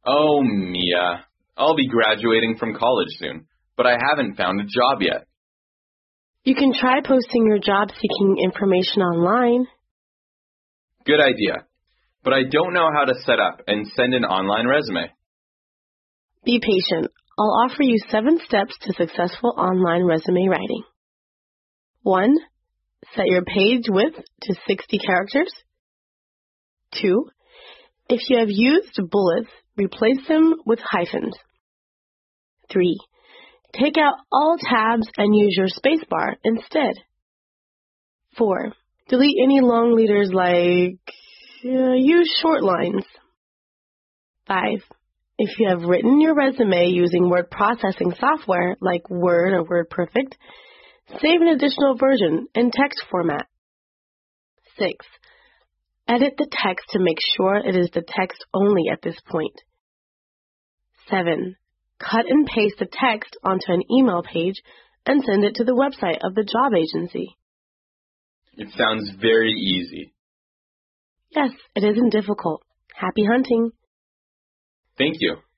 Oh, Mia. I'll be graduating from college soon, but I haven't found a job yet. You can try posting your job-seeking information online. Good idea, but I don't know how to set up and send an online resume. Be patient. I'll offer you 7 steps to successful online resume writing. 1. Set your page width to 60 characters. 2. If you have used bullets, replace them with hyphens. 3. Take out all tabs and use your spacebar instead. 4. Delete any long leaders use short lines. 5. If you have written your resume using word processing software like Word or WordPerfect, save an additional version in text format. 6. Edit the text to make sure it is the text only at this point. 7. Cut and paste the text onto an email page and send it to the website of the job agency. It sounds very easy. Yes, it isn't difficult. Happy hunting. Thank you.